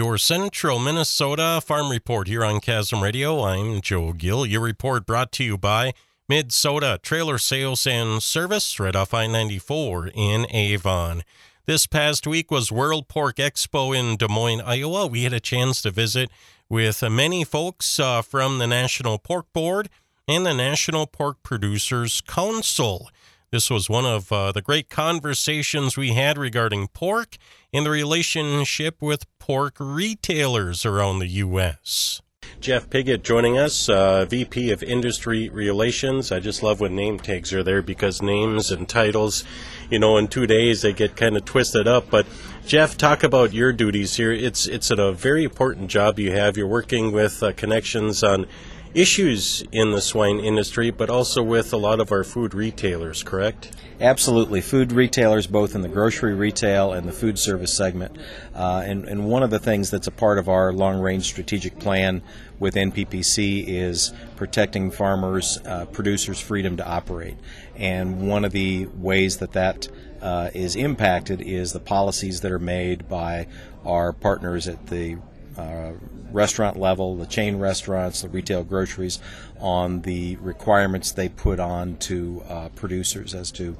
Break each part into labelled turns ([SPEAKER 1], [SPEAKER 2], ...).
[SPEAKER 1] Your Central Minnesota Farm Report here on Chasm Radio. I'm Joe Gill. Your report brought to you by Mid-Soda Trailer Sales and Service right off I-94 in Avon. This past week was World Pork Expo in Des Moines, Iowa. We had a chance to visit with many folks from the National Pork Board and the National Pork Producers Council. This was one of the great conversations we had regarding pork and the relationship with pork retailers around the U.S. Jeff Piggott joining us, VP of Industry Relations. I just love when name tags are there because names and titles, in 2 days they get kind of twisted up. But Jeff, talk about your duties here. It's a very important job you have. You're working with connections on issues in the swine industry, but also with a lot of our food retailers, correct?
[SPEAKER 2] Absolutely. Food retailers, both in the grocery retail and the food service segment. And one of the things that's a part of our long-range strategic plan with NPPC is protecting farmers, producers' freedom to operate. And one of the ways that is impacted is the policies that are made by our partners at the restaurant level, the chain restaurants, the retail groceries, on the requirements they put on to producers as to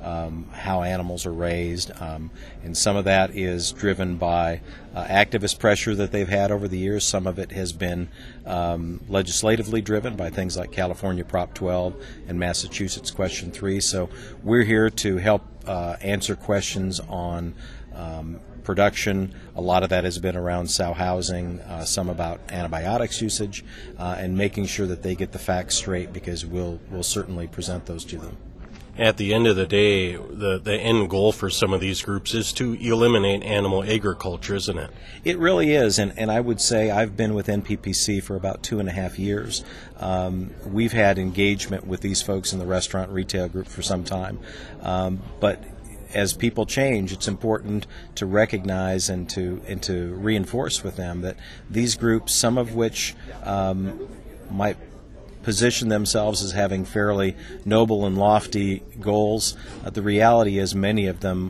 [SPEAKER 2] how animals are raised. And some of that is driven by activist pressure that they've had over the years. Some of it has been legislatively driven by things like California Prop 12 and Massachusetts Question 3. So we're here to help answer questions on production. A lot of that has been around sow housing, some about antibiotics usage, and making sure that they get the facts straight, because we'll certainly present those to them.
[SPEAKER 1] At the end of the day, the end goal for some of these groups is to eliminate animal agriculture, isn't it?
[SPEAKER 2] It really is, and I would say I've been with NPPC for about 2.5 years. We've had engagement with these folks in the restaurant retail group for some time, but as people change, it's important to recognize and to reinforce with them that these groups, some of which might position themselves as having fairly noble and lofty goals, the reality is many of them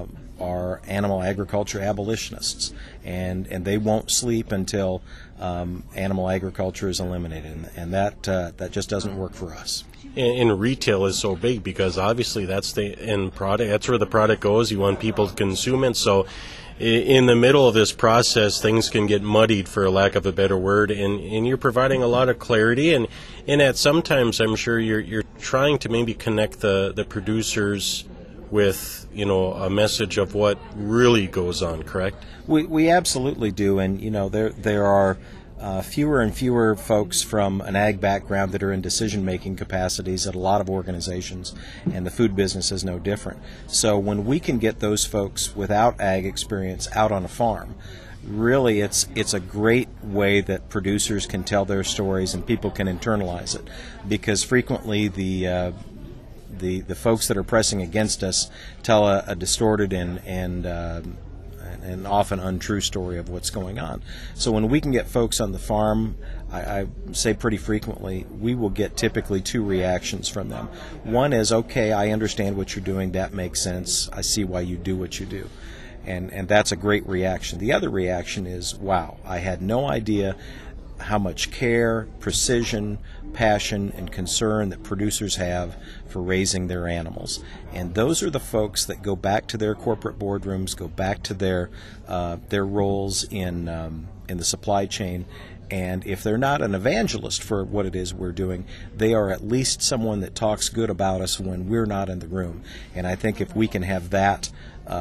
[SPEAKER 2] are animal agriculture abolitionists, and they won't sleep until animal agriculture is eliminated, and that just doesn't work for us.
[SPEAKER 1] And retail is so big because obviously that's the end product. That's where the product goes. You want people to consume it. So in the middle of this process, things can get muddied, for lack of a better word, and you're providing a lot of clarity. And at sometimes I'm sure you're trying to maybe connect the producers with a message of what really goes on, correct?
[SPEAKER 2] We absolutely do, and there are fewer and fewer folks from an ag background that are in decision-making capacities at a lot of organizations, and the food business is no different. So when we can get those folks without ag experience out on a farm, really it's a great way that producers can tell their stories and people can internalize it, because frequently the folks that are pressing against us tell a distorted and often untrue story of what's going on. So when we can get folks on the farm, I say pretty frequently, we will get typically two reactions from them. One is, okay, I understand what you're doing, that makes sense, I see why you do what you do. And that's a great reaction. The other reaction is, wow, I had no idea how much care, precision, passion, and concern that producers have for raising their animals. And those are the folks that go back to their corporate boardrooms, go back to their roles in the supply chain. And if they're not an evangelist for what it is we're doing, they are at least someone that talks good about us when we're not in the room. And I think if we can have that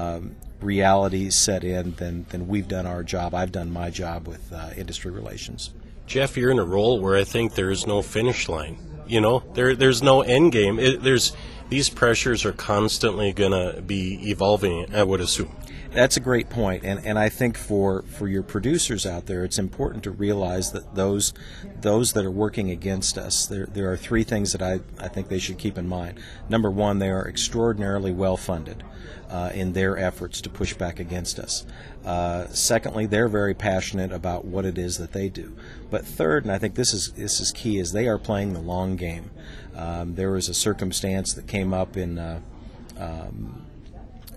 [SPEAKER 2] reality set in, then we've done our job. I've done my job with industry relations.
[SPEAKER 1] Jeff, you're in a role where I think there is no finish line. There's no end game. These pressures are constantly going to be evolving, I would assume.
[SPEAKER 2] That's a great point, and I think for your producers out there, it's important to realize that those that are working against us, there are three things that I think they should keep in mind. Number one, they are extraordinarily well funded in their efforts to push back against us. Secondly, they're very passionate about what it is that they do. But third, and I think this is key, is they are playing the long game. There was a circumstance that came up in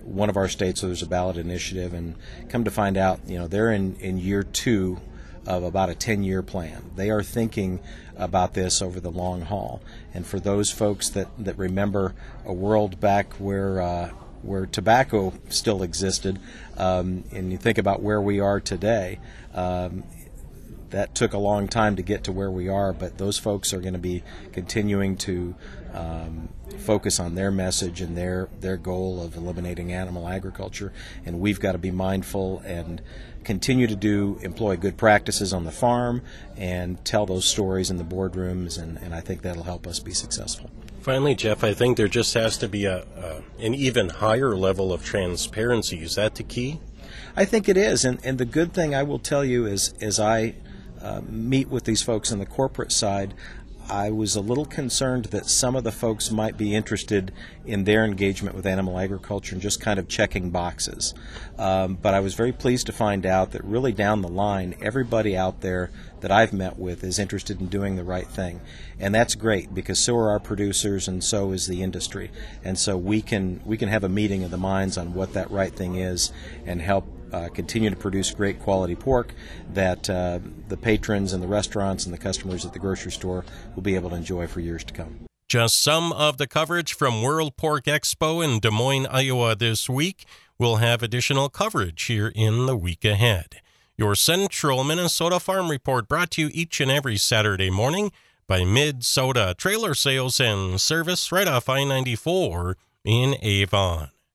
[SPEAKER 2] one of our states where there's a ballot initiative, and come to find out, they're in year 2 of about a 10-year plan. They are thinking about this over the long haul. And for those folks that remember a world back where tobacco still existed, and you think about where we are today, that took a long time to get to where we are, but those folks are going to be continuing to focus on their message and their goal of eliminating animal agriculture, and we've got to be mindful and continue to employ good practices on the farm and tell those stories in the boardrooms, and I think that'll help us be successful.
[SPEAKER 1] Finally, Jeff, I think there just has to be an even higher level of transparency. Is that the key?
[SPEAKER 2] I think it is, and the good thing I will tell you is, as I meet with these folks on the corporate side, I was a little concerned that some of the folks might be interested in their engagement with animal agriculture and just kind of checking boxes. But I was very pleased to find out that really down the line, everybody out there that I've met with is interested in doing the right thing. And that's great, because so are our producers and so is the industry. And so we can have a meeting of the minds on what that right thing is and help continue to produce great quality pork that the patrons and the restaurants and the customers at the grocery store will be able to enjoy for years to come.
[SPEAKER 1] Just some of the coverage from World Pork Expo in Des Moines, Iowa this week. We'll have additional coverage here in the week ahead. Your Central Minnesota Farm Report, brought to you each and every Saturday morning by Mid-Soda Trailer Sales and Service, right off I-94 in Avon.